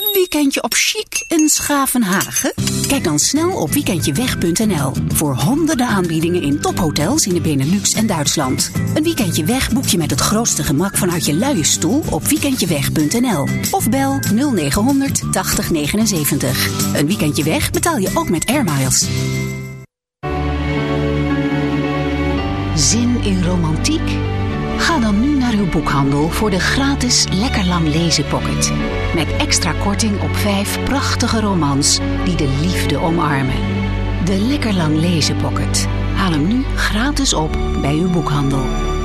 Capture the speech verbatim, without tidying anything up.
Weekendje op chic in Schavenhagen? Kijk dan snel op weekendjeweg punt n l voor honderden aanbiedingen in tophotels in de Benelux en Duitsland. Een weekendje weg boek je met het grootste gemak vanuit je luie stoel op weekendjeweg punt n l of bel nul negen honderd tachtig negenenzeventig. Een weekendje weg betaal je ook met Air Miles. Zin in romantiek? Ga dan nu naar uw boekhandel voor de gratis Lekker Lang Lezen Pocket. Met extra korting op vijf prachtige romans die de liefde omarmen. De Lekker Lang Lezen Pocket. Haal hem nu gratis op bij uw boekhandel.